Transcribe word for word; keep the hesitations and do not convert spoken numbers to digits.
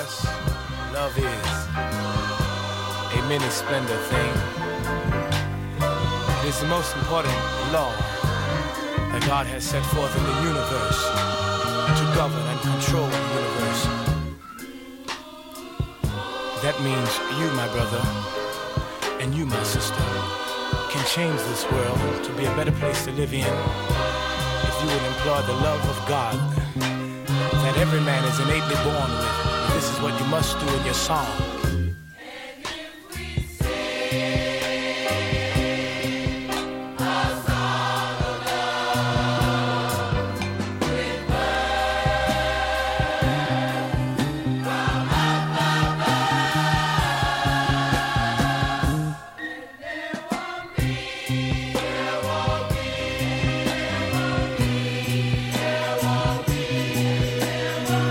yes, love is a many splendor thing. It is the most important law that God has set forth in the universe to govern and control the universe. That means you, my brother, and you, my sister, can change this world to be a better place to live in if you would employ the love of God that every man is innately born with. This is what you must do in your song.